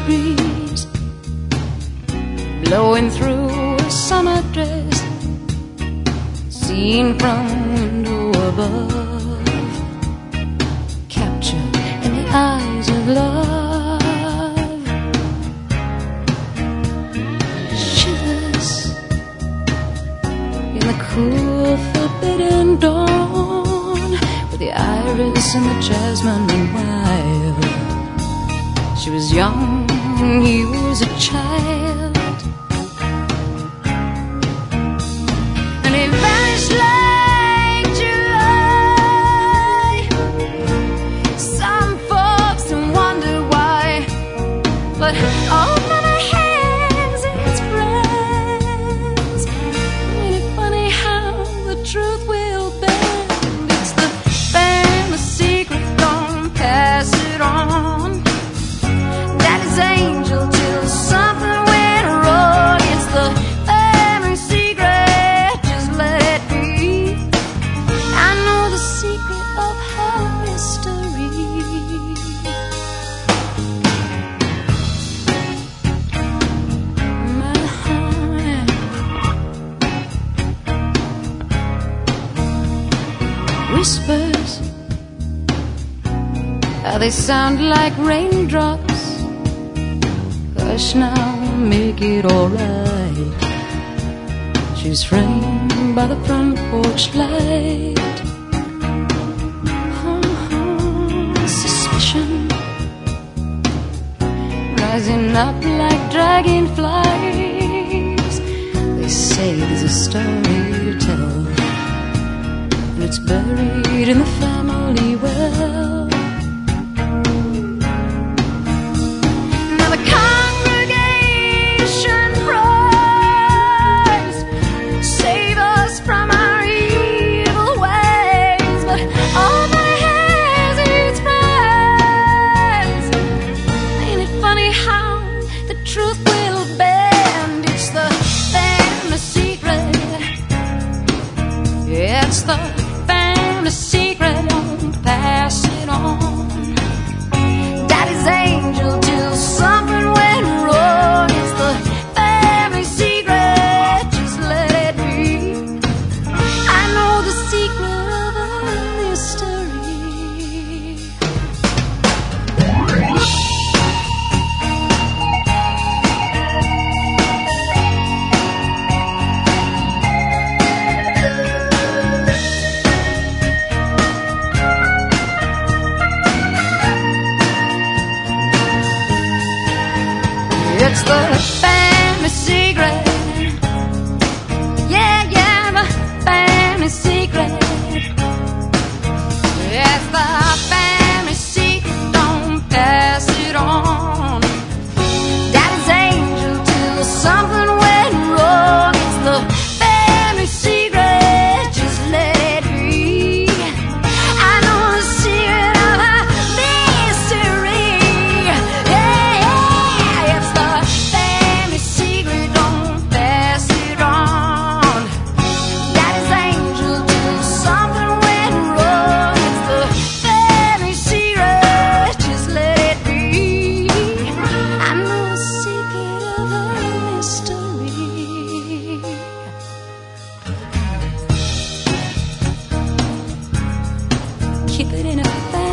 breeze blowing through a summer dress, seen from window above, captured in the eyes of love. Shivers in the cool, forbidden dawn, with the iris and the jasmine run wild. She was young, he was a child, and he vanished like July. Some folks wonder why, but money has its friends. Ain't it funny how the truth will bend? It's the famous secret, don't pass it on. Daddy's angel till something went wrong. It's the family secret, just let it be. I know the secret of her mystery. My heart. Whispers, how they sound like raindrops. Hush now, make it alright. She's framed by the front porch light. Suspicion rising up like dragonflies. They say there's a story to tell, and it's buried in the family well. Now the congregation prays, save us from our evil ways, but all that has its friends. Ain't it funny how the truth will bend? It's the family secret. It's the family secret, don't pass it on. Daddy's angel till something went wrong. It's the family secret, just let it be. I know the secret of a mystery. It's the family secret. Yeah, yeah, the family secret. It's the family secret, don't pass it on. Daddy's angel till something went wrong. It's the family secret, just let it be. I know the secret of a mystery. Yeah, it's the family secret, don't pass it on. Daddy's angel till something went wrong. It's the family secret, just let it be. I know the secret of a mystery. Keep it in a family.